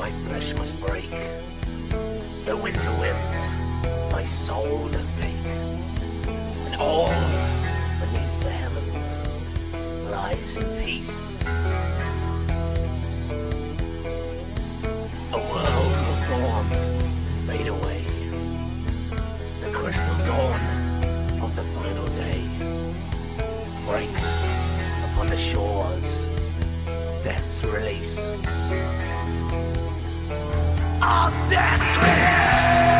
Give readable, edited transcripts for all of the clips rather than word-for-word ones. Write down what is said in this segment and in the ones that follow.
my flesh must break. The winter winds my soul doth take, and all beneath the heavens lies in peace. A world will form, fade away. The crystal dawn of the final day breaks upon the shores, death's release. Of death's release!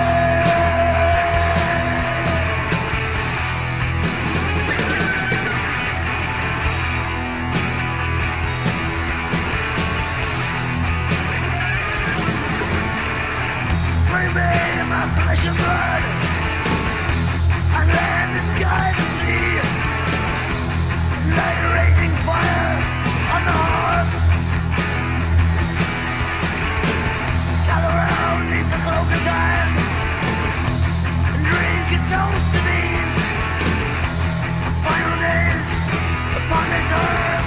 Bring me my flesh and blood, and then the sky to see. Like a raging fire on the hearth. Gather round neath the cloak of time and drink a toast to these final days upon this earth.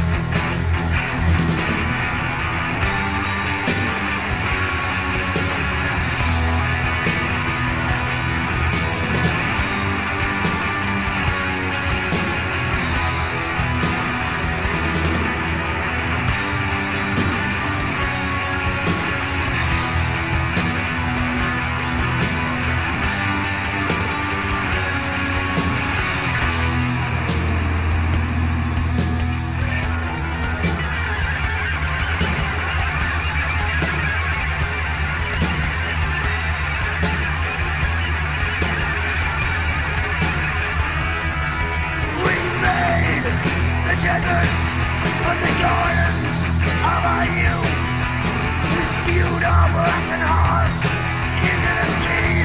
From the gardens of our youth, we spewed our broken hearts into the sea.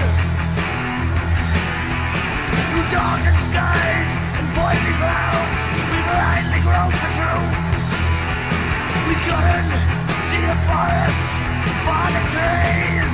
Through darkened skies and poison clouds, we blindly groped the truth. We couldn't see the forest for the trees.